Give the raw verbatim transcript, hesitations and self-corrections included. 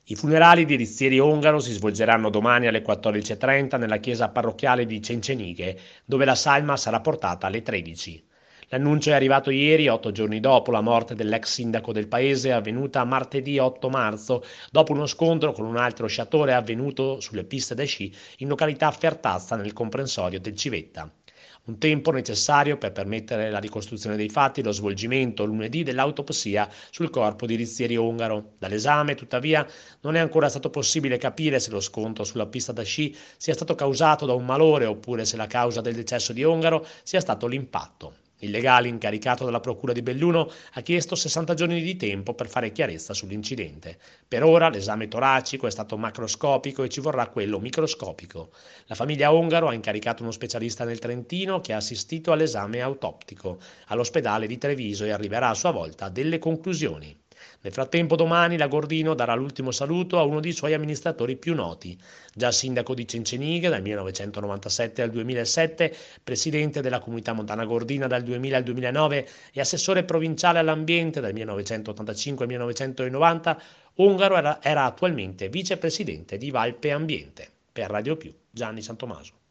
I funerali di Rizzieri Ongaro si svolgeranno domani alle quattordici e trenta nella chiesa parrocchiale di Cencenighe, dove la salma sarà portata alle tredici. L'annuncio è arrivato ieri, otto giorni dopo la morte dell'ex sindaco del paese, avvenuta martedì otto marzo, dopo uno scontro con un altro sciatore avvenuto sulle piste da sci in località Fertazza nel comprensorio del Civetta. Un tempo necessario per permettere la ricostruzione dei fatti, lo svolgimento lunedì dell'autopsia sul corpo di Rizzieri Ongaro. Dall'esame, tuttavia, non è ancora stato possibile capire se lo scontro sulla pista da sci sia stato causato da un malore oppure se la causa del decesso di Ongaro sia stato l'impatto. Il legale incaricato dalla Procura di Belluno ha chiesto sessanta giorni di tempo per fare chiarezza sull'incidente. Per ora l'esame toracico è stato macroscopico e ci vorrà quello microscopico. La famiglia Ongaro ha incaricato uno specialista nel Trentino che ha assistito all'esame autoptico all'ospedale di Treviso e arriverà a sua volta a delle conclusioni. Nel frattempo domani la Gordino darà l'ultimo saluto a uno dei suoi amministratori più noti, già sindaco di Cencenighe dal millenovecentonovantasette al duemilasette, presidente della comunità montana Gordina dal duemila al duemilanove e assessore provinciale all'ambiente dal millenovecentottantacinque al millenovecentonovanta, Ongaro era, era attualmente vicepresidente di Valpe Ambiente. Per Radio Più, Gianni Santomaso.